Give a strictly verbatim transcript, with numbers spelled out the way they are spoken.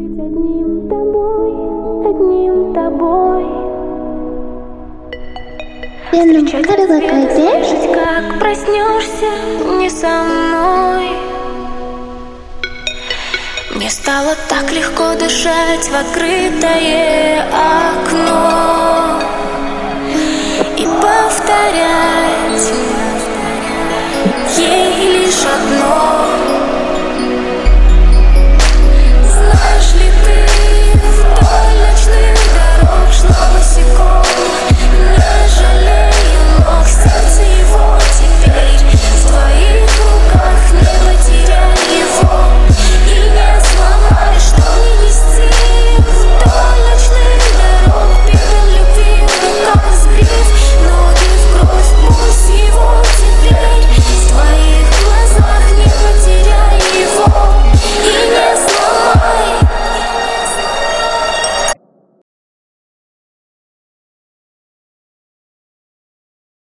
Одним тобой, одним тобой. Встречать рассветы, жить как проснешься не со мной. Мне стало так легко дышать в открытое окно и повторять ей лишь одно: